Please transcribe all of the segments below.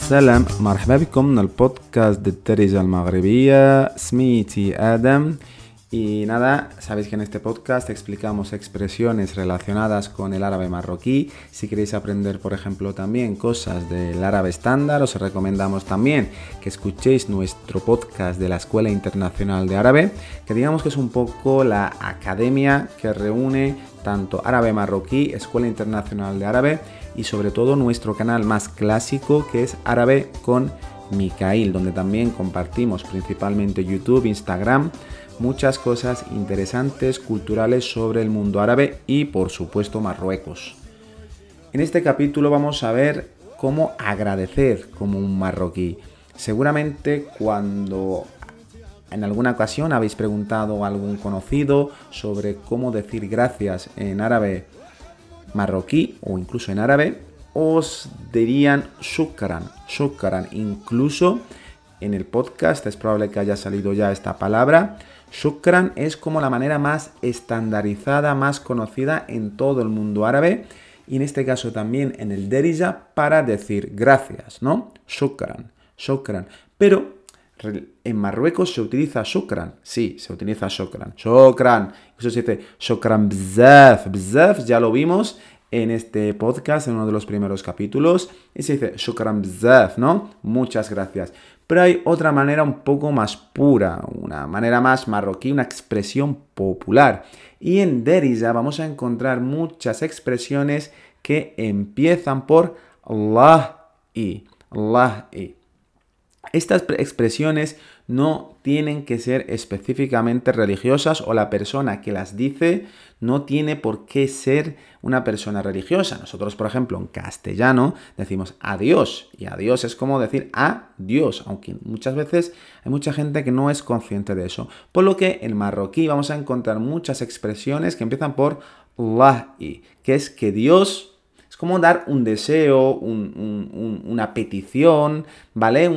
السلام مرحبا بكم من البودكاست بالدارجة المغربية. سميتي آدم. Y nada, sabéis que en este podcast explicamos expresiones relacionadas con el árabe marroquí. Si queréis aprender, por ejemplo, también cosas del árabe estándar, os recomendamos también que escuchéis nuestro podcast de la Escuela Internacional de Árabe, que digamos que es un poco la academia que reúne tanto árabe marroquí, Escuela Internacional de Árabe y sobre todo nuestro canal más clásico que es Árabe con Mikail, donde también compartimos principalmente YouTube, Instagram, muchas cosas interesantes, culturales sobre el mundo árabe y por supuesto Marruecos. En este capítulo vamos a ver cómo agradecer como un marroquí. Seguramente cuando en alguna ocasión habéis preguntado a algún conocido sobre cómo decir gracias en árabe marroquí o incluso en árabe, os dirían shukran. Incluso en el podcast es probable que haya salido ya esta palabra. Shukran es como la manera más estandarizada, más conocida en todo el mundo árabe y en este caso también en el Derija para decir gracias, ¿no? Shukran. Pero en Marruecos se utiliza shukran. Sí, se utiliza shukran. Eso se dice shukran bzaf, ya lo vimos en este podcast, en uno de los primeros capítulos, y se dice shukran bzaf, ¿no? Muchas gracias. Pero hay otra manera un poco más pura, una manera más marroquí, una expresión popular. Y en Derija vamos a encontrar muchas expresiones que empiezan por Allah y. Estas expresiones no tienen que ser específicamente religiosas o la persona que las dice no tiene por qué ser una persona religiosa. Nosotros, por ejemplo, en castellano decimos adiós y adiós es como decir adiós, aunque muchas veces hay mucha gente que no es consciente de eso. Por lo que en marroquí vamos a encontrar muchas expresiones que empiezan por Allah y, que es que Dios... Es como dar un deseo, una petición, ¿vale?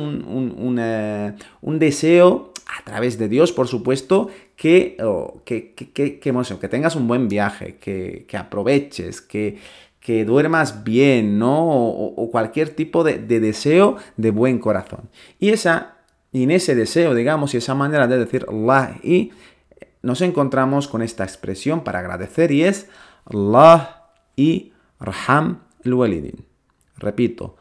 Un deseo a través de Dios, por supuesto, que tengas un buen viaje, que aproveches, que duermas bien, ¿no? O cualquier tipo de deseo de buen corazón. Y en ese deseo, digamos, y esa manera de decir Allah y nos encontramos con esta expresión para agradecer y es Allah y Arham al-Walidin. Repito,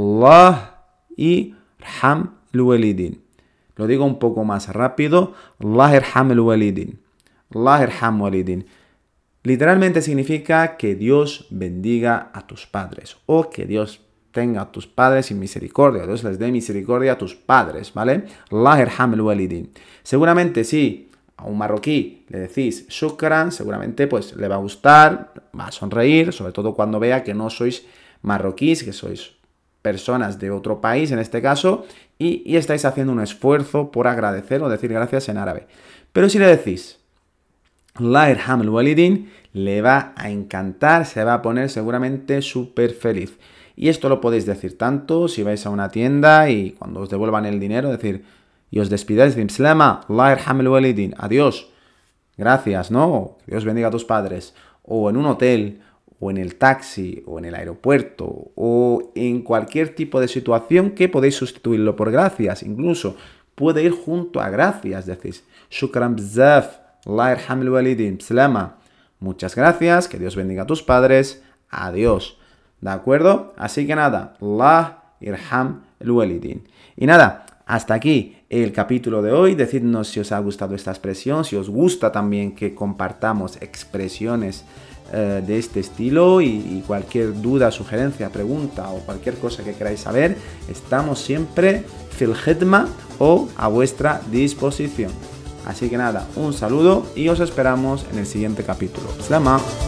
Allah y Arham al-Walidin. Lo digo un poco más rápido. Allah Arham al-Walidin. Allah Arham al-Walidin. Literalmente significa que Dios bendiga a tus padres o que Dios tenga a tus padres sin misericordia. Dios les dé misericordia a tus padres, ¿vale? Allah Arham al-Walidin. Seguramente sí. A un marroquí le decís shukran, seguramente pues le va a gustar, va a sonreír, sobre todo cuando vea que no sois marroquíes, que sois personas de otro país en este caso, y estáis haciendo un esfuerzo por agradecer o decir gracias en árabe. Pero si le decís Allah Irham al-Walidin, le va a encantar, se va a poner seguramente súper feliz. Y esto lo podéis decir tanto si vais a una tienda y cuando os devuelvan el dinero, decir... y os despidáis de Slama, Allah Irham al-Walidin, adiós, gracias, ¿no? Que Dios bendiga a tus padres. O en un hotel, o en el taxi, o en el aeropuerto, o en cualquier tipo de situación que podéis sustituirlo por gracias. Incluso puede ir junto a gracias, decís, shukran bzaf, Allah Irham al-Walidin, Slama, muchas gracias, que Dios bendiga a tus padres, adiós. ¿De acuerdo? Así que nada, Allah Irham al-Walidin. Y nada, hasta aquí el capítulo de hoy. Decidnos si os ha gustado esta expresión, si os gusta también que compartamos expresiones de este estilo y cualquier duda, sugerencia, pregunta o cualquier cosa que queráis saber, estamos siempre fil khidma o a vuestra disposición. Así que nada, un saludo y os esperamos en el siguiente capítulo. Slama.